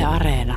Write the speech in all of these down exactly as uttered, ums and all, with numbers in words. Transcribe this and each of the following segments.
Areena.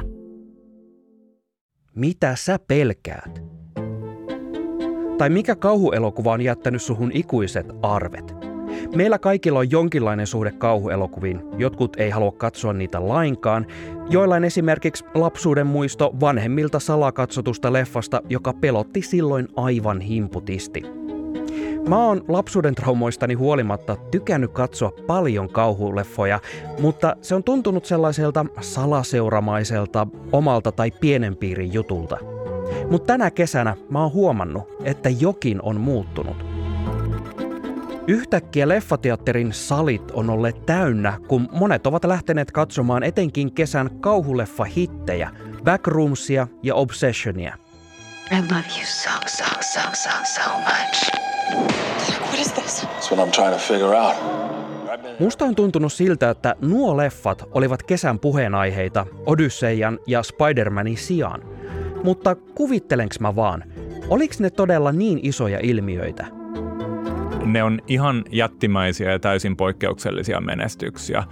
Mitä sä pelkäät? Tai mikä kauhuelokuva on jättänyt suhun ikuiset arvet? Meillä kaikilla on jonkinlainen suhde kauhuelokuviin. Jotkut ei halua katsoa niitä lainkaan. Joillain esimerkiksi lapsuuden muisto vanhemmilta salakatsotusta leffasta, joka pelotti silloin aivan himputisti. Mä oon lapsuuden traumoistani huolimatta tykännyt katsoa paljon kauhuleffoja, mutta se on tuntunut sellaiselta salaseuromaiselta, omalta tai pienen piirin jutulta. Mutta tänä kesänä mä oon huomannut, että jokin on muuttunut. Yhtäkkiä leffateatterin salit on olleet täynnä, kun monet ovat lähteneet katsomaan etenkin kesän kauhuleffa-hittejä, Backroomsia ja Obsessionia. I love you so, so, so, so, so much. What is this? That's what I'm trying to figure out. Musta on tuntunut siltä, että nuo leffat olivat kesän puheenaiheita Odysseian ja Spider-Manin sijaan. Mutta kuvittelenks mä vaan, oliks ne todella niin isoja ilmiöitä? Ne on ihan jättimäisiä ja täysin poikkeuksellisia menestyksiä.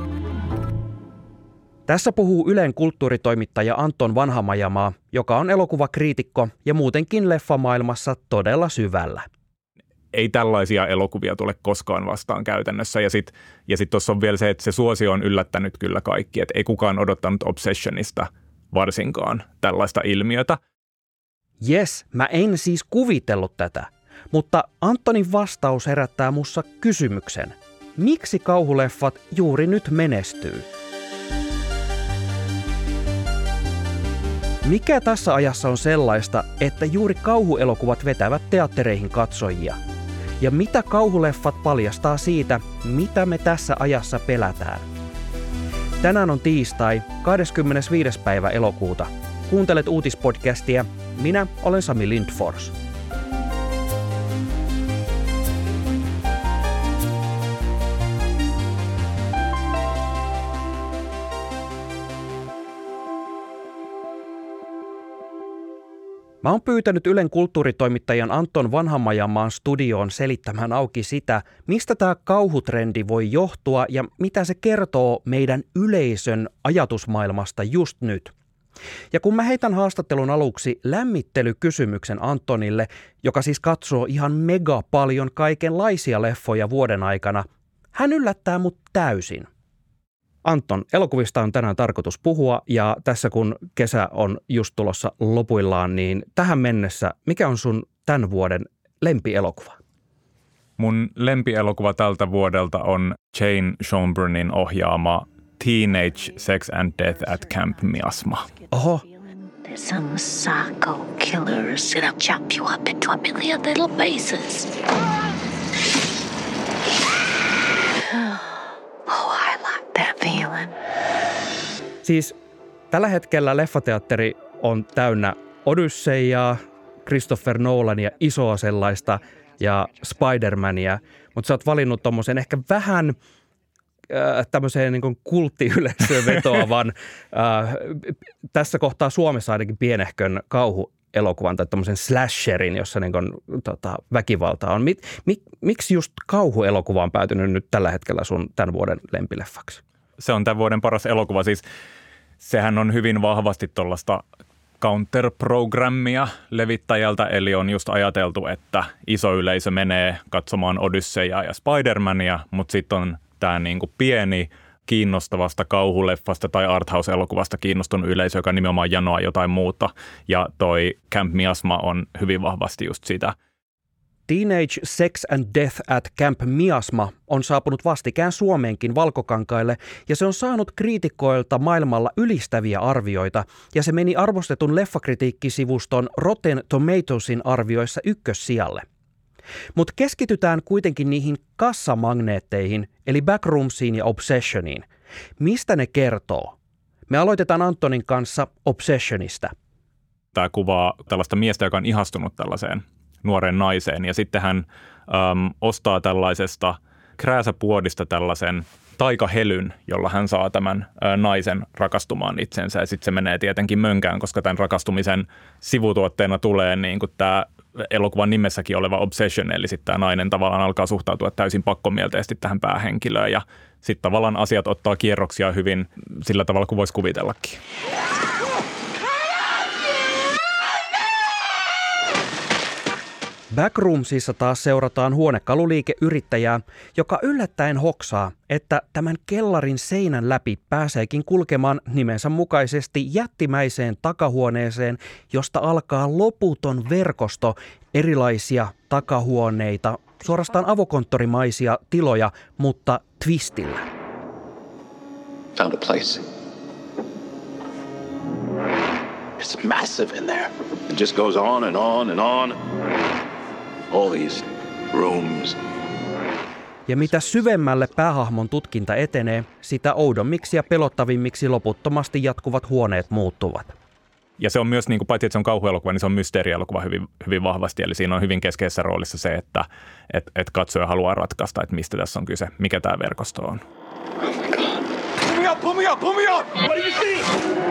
Tässä puhuu Ylen kulttuuritoimittaja Anton Vanhamajamaa, joka on elokuvakriitikko ja muutenkin leffamaailmassa todella syvällä. Ei tällaisia elokuvia tule koskaan vastaan käytännössä. Ja sitten ja sit tuossa on vielä se, että se suosio on yllättänyt kyllä kaikki. Että ei kukaan odottanut Obsessionista varsinkaan tällaista ilmiötä. Jes, mä en siis kuvitellut tätä. Mutta Antonin vastaus herättää mussa kysymyksen. Miksi kauhuleffat juuri nyt menestyy? Mikä tässä ajassa on sellaista, että juuri kauhuelokuvat vetävät teattereihin katsojia? Ja mitä kauhuleffat paljastaa siitä, mitä me tässä ajassa pelätään? Tänään on tiistai, kahdeskymmenesviides päivä elokuuta. Kuuntelet uutispodcastia. Minä olen Sami Lindfors. Mä oon pyytänyt Ylen kulttuuritoimittajan Anton Vanhamajamaan studioon selittämään auki sitä, mistä tämä kauhutrendi voi johtua ja mitä se kertoo meidän yleisön ajatusmaailmasta just nyt. Ja kun mä heitän haastattelun aluksi lämmittelykysymyksen Antonille, joka siis katsoo ihan mega paljon kaikenlaisia leffoja vuoden aikana, hän yllättää mut täysin. Anton, elokuvista on tänään tarkoitus puhua ja tässä kun kesä on just tulossa lopuillaan, niin tähän mennessä mikä on sun tämän vuoden lempielokuva? Mun lempielokuva tältä vuodelta on Jane Schonbrunnin ohjaama Teenage Sex and Death at Camp Miasma. Oho. There's some psycho killers gonna chop you up into a million little pieces. Oh, I like that feeling. Siis tällä hetkellä leffateatteri on täynnä Odysseiaa, Christopher Nolania, isoa sellaista, ja Spider-Mania, mutta sä oot valinnut tommosen ehkä vähän äh, tämmöiseen niin kuin kulttiyleisöön vetoavan, äh, tässä kohtaa Suomessa ainakin pienehkön kauhuelokuvan tai tommosen slasherin, jossa niin kuin, tota, väkivalta on. Mik, mik, miksi just kauhuelokuva on päätynyt nyt tällä hetkellä sun tämän vuoden lempileffaksi? Se on tämän vuoden paras elokuva. Siis sehän on hyvin vahvasti tuollaista counter-programmia levittäjältä, eli on just ajateltu, että iso yleisö menee katsomaan Odysseyaa ja Spider-Mania, mutta sitten on tämä niinku pieni kiinnostavasta kauhuleffasta tai arthouse-elokuvasta kiinnostunut yleisö, joka nimenomaan janoaa jotain muuta, ja toi Camp Miasma on hyvin vahvasti just sitä. Teenage Sex and Death at Camp Miasma on saapunut vastikään Suomeenkin valkokankaille ja se on saanut kriitikoilta maailmalla ylistäviä arvioita ja se meni arvostetun leffakritiikkisivuston Rotten Tomatoesin arvioissa ykkössijalle. Mutta keskitytään kuitenkin niihin kassamagneetteihin eli Backroomsiin ja Obsessioniin. Mistä ne kertoo? Me aloitetaan Antonin kanssa Obsessionista. Tämä kuvaa tällaista miestä, joka on ihastunut tällaiseen nuoren naiseen ja sitten hän äm, ostaa tällaisesta krääsäpuodista tällaisen taikahelyn, jolla hän saa tämän ä, naisen rakastumaan itsensä ja sitten se menee tietenkin mönkään, koska tämän rakastumisen sivutuotteena tulee niin kuin tämä elokuvan nimessäkin oleva obsession, eli sitten tämä nainen tavallaan alkaa suhtautua täysin pakkomielteisesti tähän päähenkilöön ja sitten tavallaan asiat ottaa kierroksia hyvin sillä tavalla kuin voisi kuvitellakin. Backroomsissa taas seurataan huonekaluliikeyrittäjää, joka yllättäen hoksaa, että tämän kellarin seinän läpi pääseekin kulkemaan nimensä mukaisesti jättimäiseen takahuoneeseen, josta alkaa loputon verkosto erilaisia takahuoneita, suorastaan avokonttorimaisia tiloja, mutta twistillä. Found a place. It's massive in there. It just goes on and on and on. All these rooms. Ja mitä syvemmälle päähahmon tutkinta etenee, sitä oudommiksi ja pelottavimmiksi loputtomasti jatkuvat huoneet muuttuvat. Ja se on myös, niin kuin, paitsi että se on kauhuelokuva, niin se on mysteerielokuva hyvin, hyvin vahvasti. Eli siinä on hyvin keskeisessä roolissa se, että et, et katsoja haluaa ratkaista, että mistä tässä on kyse, mikä tämä verkosto on. Oh my God. Pull me up, pull me up, pull me up! What do you see?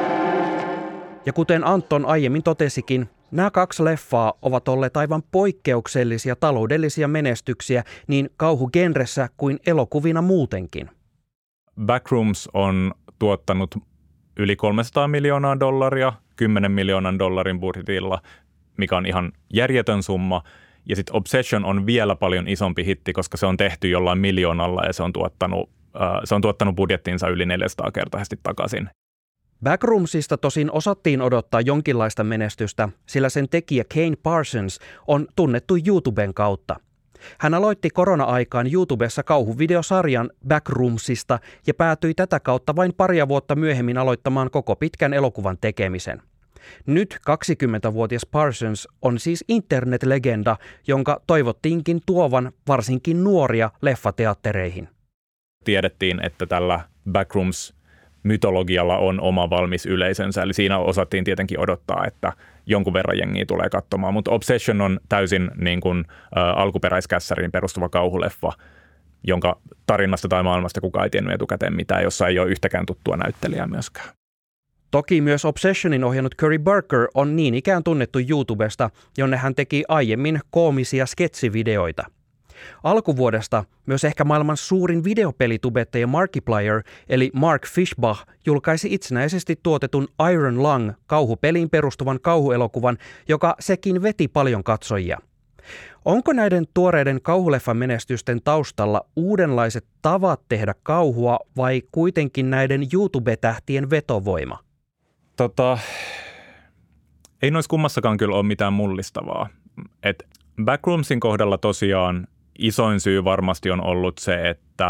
Ja kuten Anton aiemmin totesikin, nämä kaksi leffaa ovat olleet aivan poikkeuksellisia taloudellisia menestyksiä niin kauhugenressä kuin elokuvina muutenkin. Backrooms on tuottanut yli kolmesataa miljoonaa dollaria, kymmenen miljoonan dollarin budjetilla, mikä on ihan järjetön summa. Ja sitten Obsession on vielä paljon isompi hitti, koska se on tehty jollain miljoonalla ja se on tuottanut, äh, se on tuottanut budjettinsa yli neljäsataa kertaisesti takaisin. Backroomsista tosin osattiin odottaa jonkinlaista menestystä, sillä sen tekijä Kane Parsons on tunnettu YouTuben kautta. Hän aloitti korona-aikaan YouTubessa kauhuvideosarjan Backroomsista ja päätyi tätä kautta vain paria vuotta myöhemmin aloittamaan koko pitkän elokuvan tekemisen. Nyt kaksikymmentävuotias Parsons on siis internetlegenda, jonka toivottiinkin tuovan varsinkin nuoria leffateattereihin. Tiedettiin, että tällä Backrooms mytologialla on oma valmis yleisönsä, eli siinä osattiin tietenkin odottaa, että jonkun verran jengiä tulee katsomaan, mutta Obsession on täysin niin kuin, ä, alkuperäiskässäriin perustuva kauhuleffa, jonka tarinasta tai maailmasta kukaan ei tiennyt etukäteen mitään, jossa ei ole yhtäkään tuttua näyttelijää myöskään. Toki myös Obsessionin ohjannut Curry Barker on niin ikään tunnettu YouTubesta, jonne hän teki aiemmin koomisia sketsivideoita. Alkuvuodesta myös ehkä maailman suurin videopelitubettaja Markiplier eli Mark Fishbach julkaisi itsenäisesti tuotetun Iron Lung kauhupeliin perustuvan kauhuelokuvan, joka sekin veti paljon katsojia. Onko näiden tuoreiden kauhuleffan menestysten taustalla uudenlaiset tavat tehdä kauhua vai kuitenkin näiden YouTube-tähtien vetovoima? Tota, ei noissa kummassakaan kyllä ole mitään mullistavaa. Et Backroomsin kohdalla tosiaan isoin syy varmasti on ollut se, että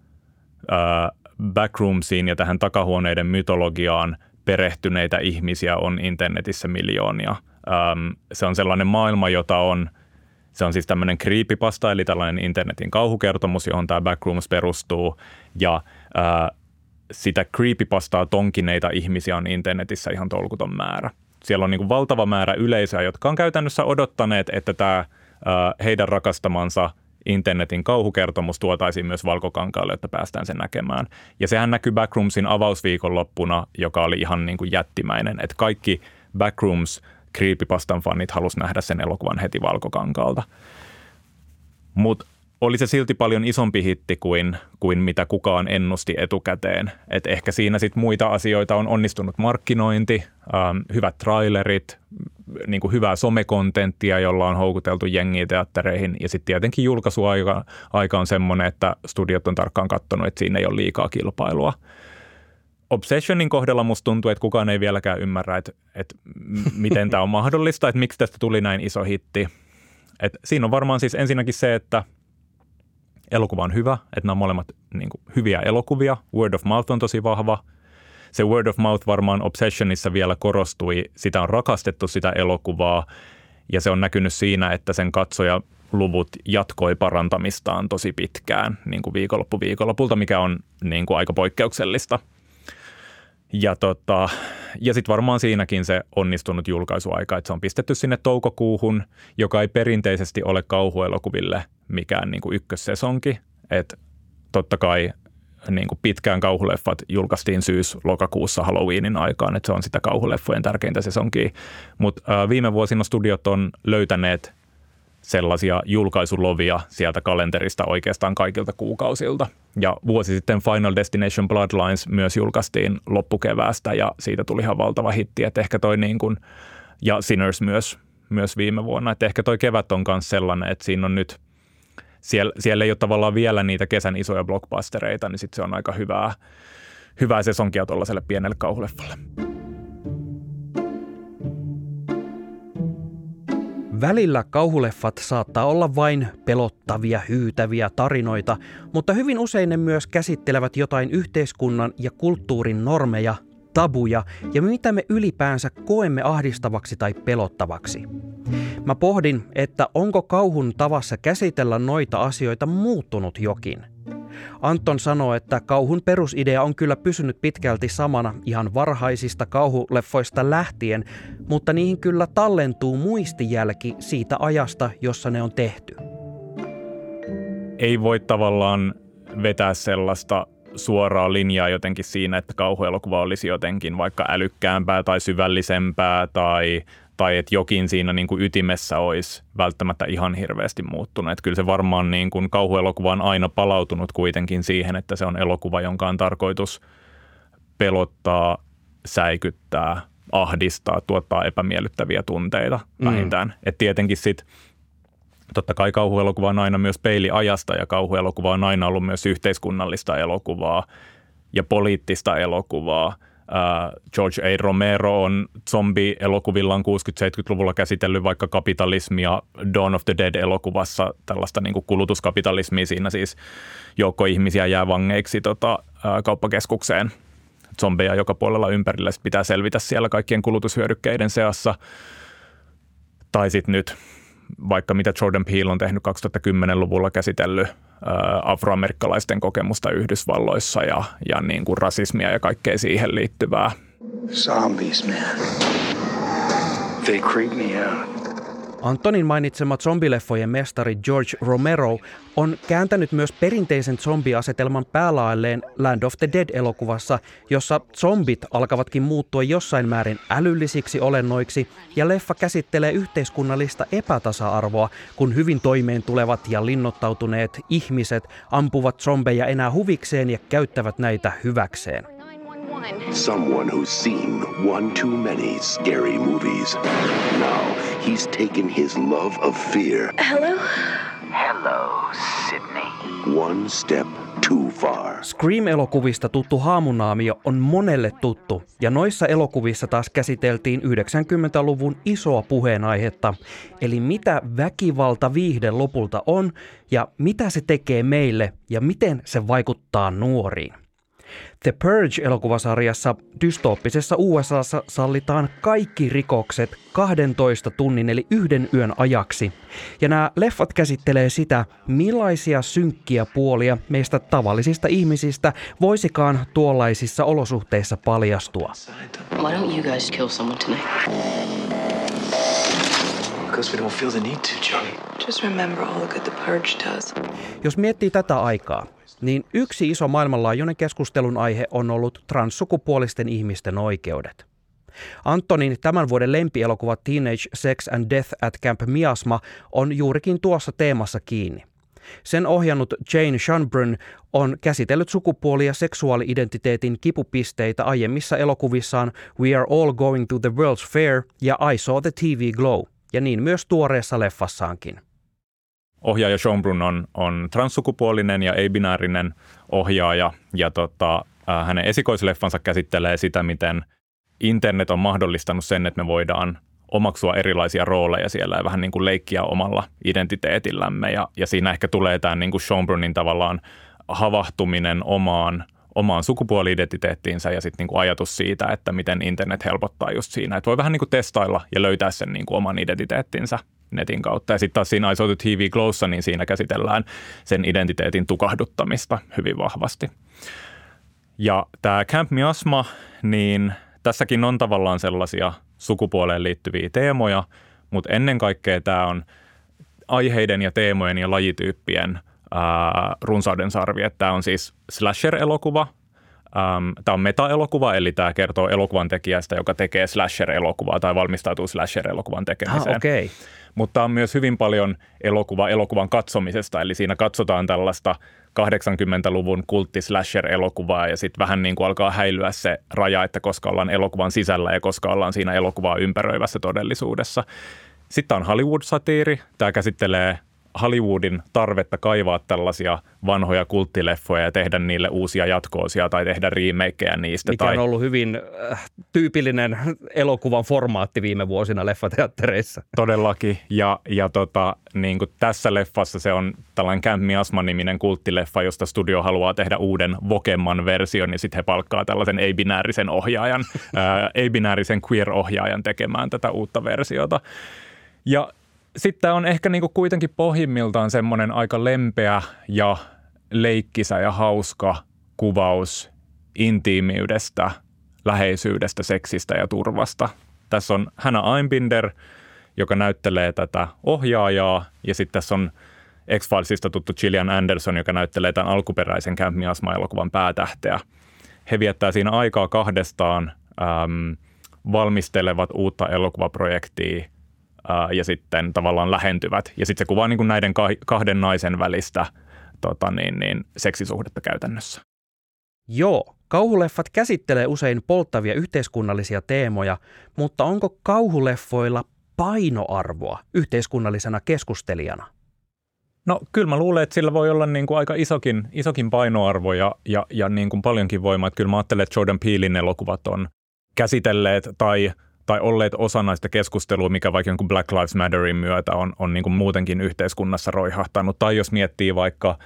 ää, Backroomsiin ja tähän takahuoneiden mytologiaan perehtyneitä ihmisiä on internetissä miljoonia. Ähm, se on sellainen maailma, jota on, se on siis tämmöinen creepypasta, eli tällainen internetin kauhukertomus, johon tämä Backrooms perustuu, ja ää, sitä creepypastaa tonkineita ihmisiä on internetissä ihan tolkuton määrä. Siellä on niin kuin valtava määrä yleisöä, jotka on käytännössä odottaneet, että tämä ää, heidän rakastamansa internetin kauhukertomus tuotaisiin myös valkokankaalle, että päästään sen näkemään. Ja sehän näkyy Backroomsin avausviikonloppuna, joka oli ihan niin kuin jättimäinen, että kaikki Backrooms creepypastan fanit halusi nähdä sen elokuvan heti valkokankaalta. Mutta oli se silti paljon isompi hitti kuin, kuin mitä kukaan ennusti etukäteen. Et ehkä siinä sitten muita asioita on onnistunut markkinointi, ähm, hyvät trailerit, niin kuin hyvää somekontenttia, jolla on houkuteltu jengiä teattereihin. Ja sitten tietenkin julkaisuaika aika on semmoinen, että studiot on tarkkaan katsonut, että siinä ei ole liikaa kilpailua. Obsessionin kohdalla musta tuntuu, että kukaan ei vieläkään ymmärrä, että, että miten tämä on mahdollista, että miksi tästä tuli näin iso hitti. Et siinä on varmaan siis ensinnäkin se, että elokuva on hyvä, että nämä on molemmat niin kuin, hyviä elokuvia. Word of mouth on tosi vahva. Se word of mouth varmaan Obsessionissa vielä korostui. Sitä on rakastettu sitä elokuvaa ja se on näkynyt siinä, että sen katsojaluvut jatkoi parantamistaan tosi pitkään niin kuin viikonloppu viikonlopulta, mikä on niin kuin, aika poikkeuksellista. Ja, tota, ja sitten varmaan siinäkin se onnistunut julkaisuaika, että se on pistetty sinne toukokuuhun, joka ei perinteisesti ole kauhuelokuville mikään niin kuin ykkössesonki. Että totta kai niin kuin pitkään kauhuleffat julkaistiin syys-lokakuussa Halloweenin aikaan, että se on sitä kauhuleffojen tärkeintä sesonkia. Mutta viime vuosina studiot on löytäneet sellaisia julkaisulovia sieltä kalenterista oikeastaan kaikilta kuukausilta. Ja vuosi sitten Final Destination Bloodlines myös julkaistiin loppukeväästä ja siitä tuli ihan valtava hitti, että ehkä toi niin kuin, ja Sinners myös, myös viime vuonna, että ehkä toi kevät on myös sellainen, että siinä on nyt, siellä, siellä ei ole tavallaan vielä niitä kesän isoja blockbustereita, niin sitten se on aika hyvää, hyvää sesonkia tuollaiselle pienelle kauhuleffalle. Välillä kauhuleffat saattaa olla vain pelottavia, hyytäviä tarinoita, mutta hyvin usein ne myös käsittelevät jotain yhteiskunnan ja kulttuurin normeja, tabuja ja mitä me ylipäänsä koemme ahdistavaksi tai pelottavaksi. Mä pohdin, että onko kauhun tavassa käsitellä noita asioita muuttunut jokin. Anton sanoo, että kauhun perusidea on kyllä pysynyt pitkälti samana ihan varhaisista kauhuleffoista lähtien, mutta niihin kyllä tallentuu muistijälki siitä ajasta, jossa ne on tehty. Ei voi tavallaan vetää sellaista suoraa linjaa jotenkin siinä, että kauhuelokuva olisi jotenkin vaikka älykkäämpää tai syvällisempää tai, tai että jokin siinä niin kuin ytimessä olisi välttämättä ihan hirveästi muuttunut. Että kyllä se varmaan niin kuin kauhuelokuva on aina palautunut kuitenkin siihen, että se on elokuva, jonka on tarkoitus pelottaa, säikyttää, ahdistaa, tuottaa epämiellyttäviä tunteita vähintään. Mm. Että tietenkin sitten totta kai kauhuelokuva on aina myös peiliajasta ja kauhuelokuva on aina ollut myös yhteiskunnallista elokuvaa ja poliittista elokuvaa. Uh, George A. Romero on zombi-elokuvillaan kuusikymmentä-seitsemänkymmentäluvulla käsitellyt vaikka kapitalismia Dawn of the Dead-elokuvassa, tällaista niin kuin kulutuskapitalismia. Siinä siis joukko ihmisiä jää vangeiksi tota, uh, kauppakeskukseen. Zombeja joka puolella ympärillä, sit pitää selvitä siellä kaikkien kulutushyödykkeiden seassa. Tai sitten nyt vaikka mitä Jordan Peele on tehnyt kaksituhattakymmenluvulla käsitellyt ä, afroamerikkalaisten kokemusta Yhdysvalloissa ja, ja niin kuin rasismia ja kaikkea siihen liittyvää. Zombies, man. They creep me out. Antonin mainitsema zombileffojen mestari George Romero on kääntänyt myös perinteisen zombiasetelman päälaelleen Land of the Dead-elokuvassa, jossa zombit alkavatkin muuttua jossain määrin älyllisiksi olennoiksi, ja leffa käsittelee yhteiskunnallista epätasa-arvoa, kun hyvin toimeen tulevat ja linnoittautuneet ihmiset ampuvat zombeja enää huvikseen ja käyttävät näitä hyväkseen. Someone who's seen one too many scary movies. Now he's taken his love of fear. Hello? Hello, Sydney. One step too far. Scream-elokuvista tuttu haamunaamio on monelle tuttu, ja noissa elokuvissa taas käsiteltiin yhdeksänkymmentäluvun isoa puheenaihetta, eli mitä väkivalta viihde lopulta on, ja mitä se tekee meille, ja miten se vaikuttaa nuoriin. The Purge-elokuvasarjassa dystooppisessa U S A:ssa sallitaan kaikki rikokset kahdentoista tunnin eli yhden yön ajaksi. Ja nämä leffat käsittelee sitä, millaisia synkkiä puolia meistä tavallisista ihmisistä voisikaan tuollaisissa olosuhteissa paljastua. Why don't you guys kill someone tonight? Because we don't feel the need to, Johnny. Just remember all the good the Purge does. Jos miettii tätä aikaa, niin yksi iso maailmanlaajuinen keskustelun aihe on ollut transsukupuolisten ihmisten oikeudet. Antonin tämän vuoden lempielokuva Teenage Sex and Death at Camp Miasma on juurikin tuossa teemassa kiinni. Sen ohjannut Jane Schönbrunn on käsitellyt sukupuoli- ja seksuaali-identiteetin kipupisteitä aiemmissa elokuvissaan We Are All Going to the World's Fair ja I Saw the T V Glow, ja niin myös tuoreessa leffassaankin. Ohjaaja Schönbrunn on, on transsukupuolinen ja ei-binäärinen ohjaaja, ja tota, äh, hänen esikoisleffansa käsittelee sitä, miten internet on mahdollistanut sen, että me voidaan omaksua erilaisia rooleja siellä ja vähän niin kuin leikkiä omalla identiteetillämme, ja, ja siinä ehkä tulee tämä niin kuin Schönbrunnin tavallaan havahtuminen omaan, omaan sukupuoli-identiteettiinsä ja sitten niin kuin ajatus siitä, että miten internet helpottaa just siinä, että voi vähän niin kuin testailla ja löytää sen niin kuin oman identiteettinsä netin kautta. Ja sitten taas siinä I Saw the T V Glowssa, niin siinä käsitellään sen identiteetin tukahduttamista hyvin vahvasti. Ja tämä Camp Miasma, niin tässäkin on tavallaan sellaisia sukupuoleen liittyviä teemoja, mutta ennen kaikkea tämä on aiheiden ja teemojen ja lajityyppien ää, runsauden sarvi. Tämä on siis slasher-elokuva. Ähm, tämä on meta-elokuva, eli tämä kertoo elokuvan tekijästä, joka tekee slasher-elokuvaa tai valmistautuu slasher-elokuvan tekemiseen. Ah, okay. mutta on myös hyvin paljon elokuva elokuvan katsomisesta, eli siinä katsotaan tällaista kahdeksankymmentäluvun kultti-slasher-elokuvaa ja sitten vähän niin kuin alkaa häilyä se raja, että koska ollaan elokuvan sisällä ja koska ollaan siinä elokuvaa ympäröivässä todellisuudessa. Sitten on Hollywood-satiiri. Tämä käsittelee Hollywoodin tarvetta kaivaa tällaisia vanhoja kulttileffoja ja tehdä niille uusia jatkoosia tai tehdä remakeja niistä. Mikä tai... on ollut hyvin äh, tyypillinen elokuvan formaatti viime vuosina leffateattereissa. Todellakin. Ja, ja tota, niin kuin tässä leffassa se on tällainen Camp Miasma-niminen kulttileffa, josta studio haluaa tehdä uuden vokemman version ja sitten he palkkaa tällaisen ei-binäärisen ohjaajan, ää, ei-binäärisen queer-ohjaajan tekemään tätä uutta versiota. Ja sitten on ehkä niinku kuitenkin pohjimmiltaan semmoinen aika lempeä ja leikkisä ja hauska kuvaus intiimiydestä, läheisyydestä, seksistä ja turvasta. Tässä on Hannah Einbinder, joka näyttelee tätä ohjaajaa, ja sitten tässä on X-Filesista tuttu Gillian Anderson, joka näyttelee tämän alkuperäisen Camp Miasma-elokuvan päätähteä. He viettää siinä aikaa kahdestaan, äm, valmistelevat uutta elokuvaprojektia, ja sitten tavallaan lähentyvät. Ja sitten se kuvaa niin kuin näiden kahden naisen välistä tota niin, niin, seksisuhdetta käytännössä. Joo, kauhuleffat käsittelee usein polttavia yhteiskunnallisia teemoja, mutta onko kauhuleffoilla painoarvoa yhteiskunnallisena keskustelijana? No kyllä mä luulen, että sillä voi olla niin kuin aika isokin, isokin painoarvo ja, ja, ja niin kuin paljonkin voimaa. Että kyllä mä ajattelen, että Jordan Peelin elokuvat on käsitelleet tai tai olleet osana sitä keskustelua, mikä vaikka jonkun Black Lives Matterin myötä on, on niin kuin muutenkin yhteiskunnassa roihahtanut. Tai jos miettii vaikka äh,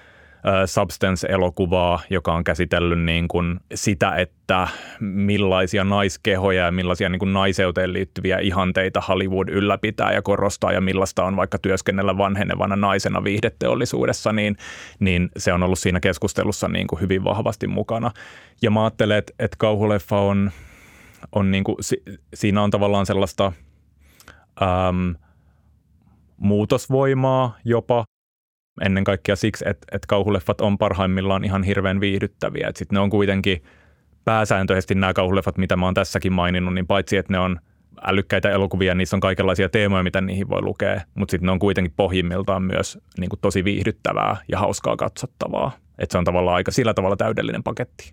Substance-elokuvaa, joka on käsitellyt niin kuin sitä, että millaisia naiskehoja ja millaisia niin kuin naiseuteen liittyviä ihanteita Hollywood ylläpitää ja korostaa ja millaista on vaikka työskennellä vanhenevana naisena viihdeteollisuudessa, niin, niin se on ollut siinä keskustelussa niin kuin hyvin vahvasti mukana. Ja mä ajattelen, että, että kauhuleffa on On niin kuin, siinä on tavallaan sellaista äm, muutosvoimaa jopa ennen kaikkea siksi, että, että kauhuleffat on parhaimmillaan ihan hirveän viihdyttäviä. Sitten ne on kuitenkin pääsääntöisesti nämä kauhuleffat, mitä mä oon tässäkin maininnut, niin paitsi että ne on älykkäitä elokuvia, niissä on kaikenlaisia teemoja, mitä niihin voi lukea, mutta sitten ne on kuitenkin pohjimmiltaan myös niin kuin tosi viihdyttävää ja hauskaa katsottavaa. Että se on tavallaan aika sillä tavalla täydellinen paketti.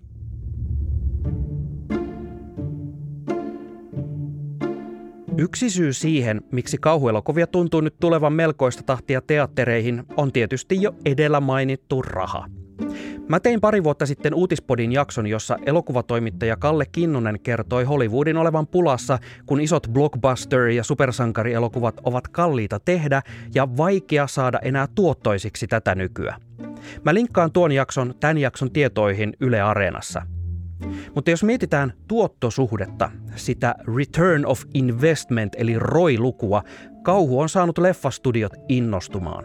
Yksi syy siihen, miksi kauhuelokuvia tuntuu nyt tulevan melkoista tahtia teattereihin, on tietysti jo edellä mainittu raha. Mä tein pari vuotta sitten Uutispodin jakson, jossa elokuvatoimittaja Kalle Kinnunen kertoi Hollywoodin olevan pulassa, kun isot blockbuster- ja supersankarielokuvat ovat kalliita tehdä ja vaikea saada enää tuottoisiksi tätä nykyä. Mä linkkaan tuon jakson tämän jakson tietoihin Yle Areenassa. Mutta jos mietitään tuottosuhdetta, sitä return of investment eli R O I-lukua, kauhu on saanut leffastudiot innostumaan.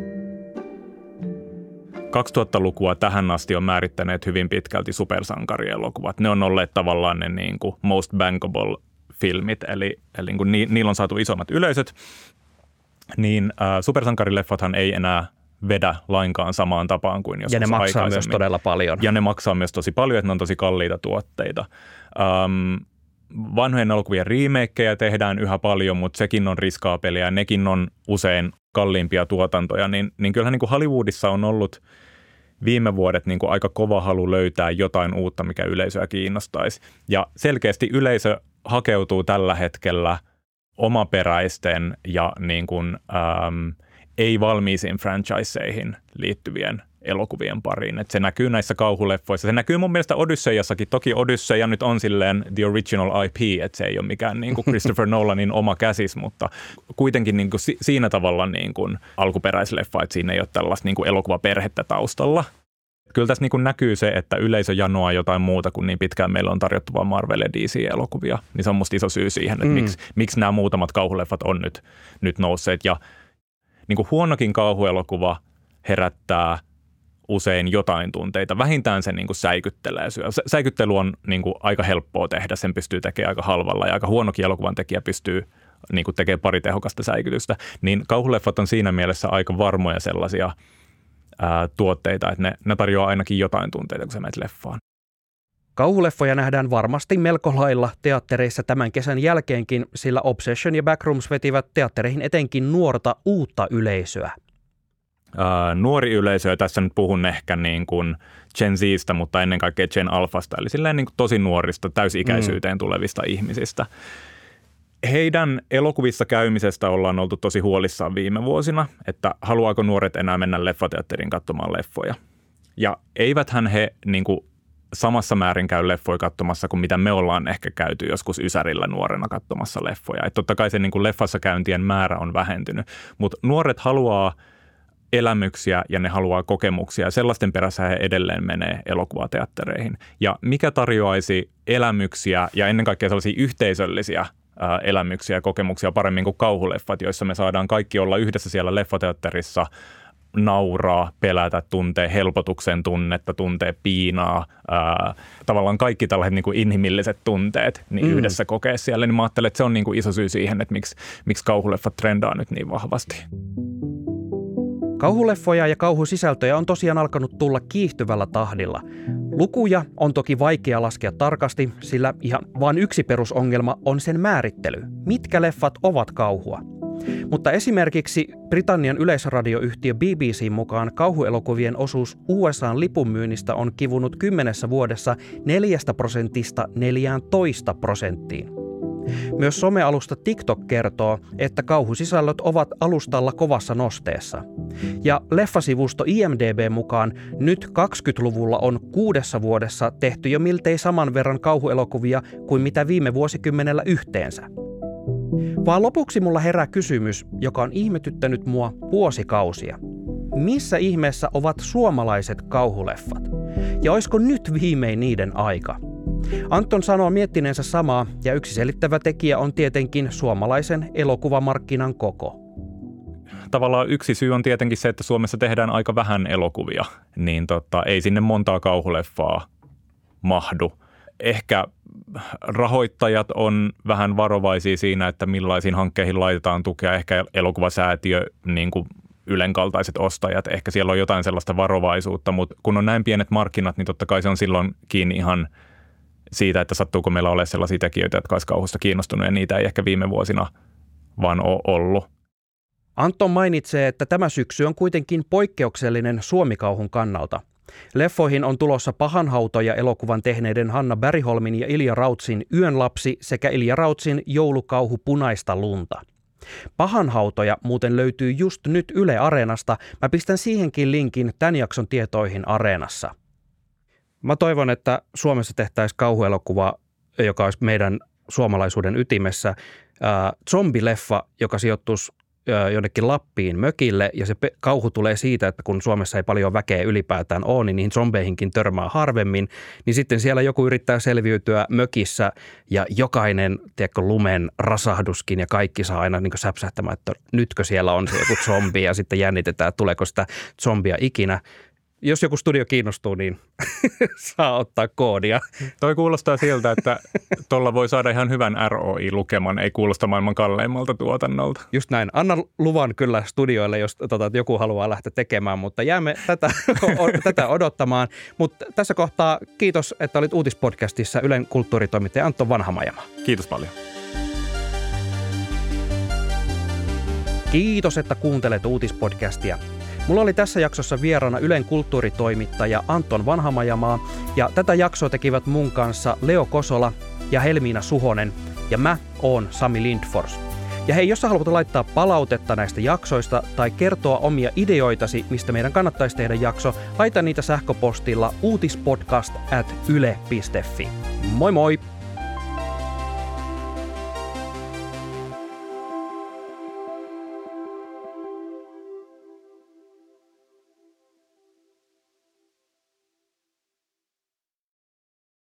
kaksituhattalukua tähän asti on määrittäneet hyvin pitkälti supersankarielokuvat. Ne on olleet tavallaan ne niin kuin most bankable filmit, eli, eli niin kuin ni, niillä on saatu isommat yleisöt. Niin äh, supersankarileffathan ei enää vedä lainkaan samaan tapaan kuin joskus aikaisemmin. Ja ne maksaa aikaisemmin. myös todella paljon. Ja ne maksaa myös tosi paljon, että ne on tosi kalliita tuotteita. Um, vanhojen elokuvien remakeja tehdään yhä paljon, mutta sekin on riskaapelia ja nekin on usein kalliimpia tuotantoja. Niin, niin kyllähän niin kuin Hollywoodissa on ollut viime vuodet niin kuin aika kova halu löytää jotain uutta, mikä yleisöä kiinnostaisi. Ja selkeästi yleisö hakeutuu tällä hetkellä omaperäisten ja niin kuin, ähm, ei-valmiisiin franchiseihin liittyvien elokuvien pariin. Et se näkyy näissä kauhuleffoissa. Se näkyy mun mielestä Odysseyassakin. Toki Odysseia nyt on silleen the original I P, että se ei ole mikään niin kuin Christopher Nolanin oma käsis, mutta kuitenkin niin kuin si- siinä tavalla niin kuin alkuperäisleffa, että siinä ei ole tällaista niin kuin elokuvaperhettä taustalla. Kyllä tässä niin kuin näkyy se, että yleisö janoaa jotain muuta kuin niin pitkään meillä on tarjottu vain Marvel- ja D C-elokuvia. Niin se on musta iso syy siihen, että mm. miksi, miksi nämä muutamat kauhuleffat on nyt, nyt nousseet. Ja niin kuin huonokin kauhuelokuva herättää usein jotain tunteita. Vähintään se niin kuin säikyttelee syö. Säikyttely on niin kuin aika helppoa tehdä. Sen pystyy tekemään aika halvalla ja aika huonokin elokuvan tekijä pystyy niin kuin tekemään pari tehokasta säikytystä. Niin kauhuleffat on siinä mielessä aika varmoja sellaisia ää, tuotteita, että ne, ne tarjoaa ainakin jotain tunteita, kun sä menet leffaan. Kauhuleffoja nähdään varmasti melko lailla teattereissa tämän kesän jälkeenkin, sillä Obsession ja Backrooms vetivät teattereihin etenkin nuorta uutta yleisöä. Uh, nuori yleisö, ja tässä nyt puhun ehkä niin kuin Gen Zistä, mutta ennen kaikkea Gen Alphasta, eli silleen niin kuin tosi nuorista, täysikäisyyteen mm. tulevista ihmisistä. Heidän elokuvissa käymisestä ollaan oltu tosi huolissaan viime vuosina, että haluaako nuoret enää mennä leffateatteriin katsomaan leffoja. Ja eiväthän he niin kuin samassa määrin käy leffoja katsomassa kuin mitä me ollaan ehkä käyty joskus Ysärillä nuorena katsomassa leffoja. Että totta kai se niin kuin leffassa käyntien määrä on vähentynyt, mutta nuoret haluaa elämyksiä ja ne haluaa kokemuksia. Sellaisten perässä he edelleen menee elokuvateattereihin. Ja mikä tarjoaisi elämyksiä ja ennen kaikkea sellaisia yhteisöllisiä ää, elämyksiä ja kokemuksia paremmin kuin kauhuleffat, joissa me saadaan kaikki olla yhdessä siellä leffateatterissa, nauraa, pelätä, tuntee helpotuksen tunnetta, tuntee piinaa, ää, tavallaan kaikki tällaiset niin kuin inhimilliset tunteet niin mm. yhdessä kokea siellä. Niin mä ajattelen, että se on niin kuin iso syy siihen, että miksi, miksi kauhuleffat trendaa nyt niin vahvasti. Kauhuleffoja ja kauhusisältöjä on tosiaan alkanut tulla kiihtyvällä tahdilla. Lukuja on toki vaikea laskea tarkasti, sillä ihan vain yksi perusongelma on sen määrittely. Mitkä leffat ovat kauhua? Mutta esimerkiksi Britannian yleisradioyhtiö B B C:n mukaan kauhuelokuvien osuus U S A:n lipunmyynnistä on kivunut kymmenessä vuodessa neljästä prosentista neljääntoista prosenttiin. Myös somealusta TikTok kertoo, että kauhusisällöt ovat alustalla kovassa nosteessa. Ja leffasivusto I M D B mukaan nyt kaksikymmentäluvulla on kuudessa vuodessa tehty jo miltei saman verran kauhuelokuvia kuin mitä viime vuosikymmenellä yhteensä. Vaan lopuksi mulla herää kysymys, joka on ihmetyttänyt mua vuosikausia. Missä ihmeessä ovat suomalaiset kauhuleffat? Ja olisiko nyt viimein niiden aika? Anton sanoo miettineensä samaa, ja yksi selittävä tekijä on tietenkin suomalaisen elokuvamarkkinan koko. Tavallaan yksi syy on tietenkin se, että Suomessa tehdään aika vähän elokuvia, niin tota, ei sinne montaa kauhuleffaa mahdu. Ehkä rahoittajat on vähän varovaisia siinä, että millaisiin hankkeihin laitetaan tukea. Ehkä elokuvasäätiö, niin kuin Ylen kaltaiset ostajat, ehkä siellä on jotain sellaista varovaisuutta, mutta kun on näin pienet markkinat, niin totta kai se on silloin kiinni ihan siitä, että sattuuko meillä olemaan sellaisia tekijöitä, jotka olisi kauhusta kiinnostunut, ja niitä ei ehkä viime vuosina vaan ole ollut. Anton mainitsee, että tämä syksy on kuitenkin poikkeuksellinen suomikauhun kannalta. Leffoihin on tulossa Pahanhautoja elokuvan tehneiden Hanna Bergholmin ja Ilja Rautsin Yön lapsi sekä Ilja Rautsin joulukauhu Punaista lunta. Pahanhautoja muuten löytyy just nyt Yle Areenasta. Mä pistän siihenkin linkin tämän jakson tietoihin Areenassa. Mä toivon, että Suomessa tehtäisiin kauhuelokuva, joka olisi meidän suomalaisuuden ytimessä. Äh, zombileffa, joka sijoittuisi äh, jonnekin Lappiin mökille, ja se pe- kauhu tulee siitä, että kun Suomessa ei paljon väkeä ylipäätään ole, niin niihin zombeihinkin törmää harvemmin, niin sitten siellä joku yrittää selviytyä mökissä, ja jokainen, tiedätkö, lumen rasahduskin, ja kaikki saa aina niin kuin säpsähtämään, että nytkö siellä on se joku zombi, ja sitten jännitetään, että tuleeko sitä zombia ikinä. Jos joku studio kiinnostuu, niin saa ottaa koodia. Toi kuulostaa siltä, että tuolla voi saada ihan hyvän R O I-lukeman, ei kuulosta maailman kalleimmalta tuotannolta. Just näin. Anna luvan kyllä studioille, jos tota, joku haluaa lähteä tekemään, mutta jäämme tätä, o, tätä odottamaan. Mutta tässä kohtaa kiitos, että olit Uutispodcastissa Ylen kulttuuritoimittaja Anton Vanhamajamaa. Kiitos paljon. Kiitos, että kuuntelet Uutispodcastia. Mulla oli tässä jaksossa vieraana Ylen kulttuuritoimittaja Anton Vanhamajamaa, ja tätä jaksoa tekivät mun kanssa Leo Kosola ja Helmiina Suhonen, ja mä oon Sami Lindfors. Ja hei, jos sä haluat laittaa palautetta näistä jaksoista tai kertoa omia ideoitasi, mistä meidän kannattaisi tehdä jakso, laita niitä sähköpostilla uutispodcast at yle piste fi. Moi moi!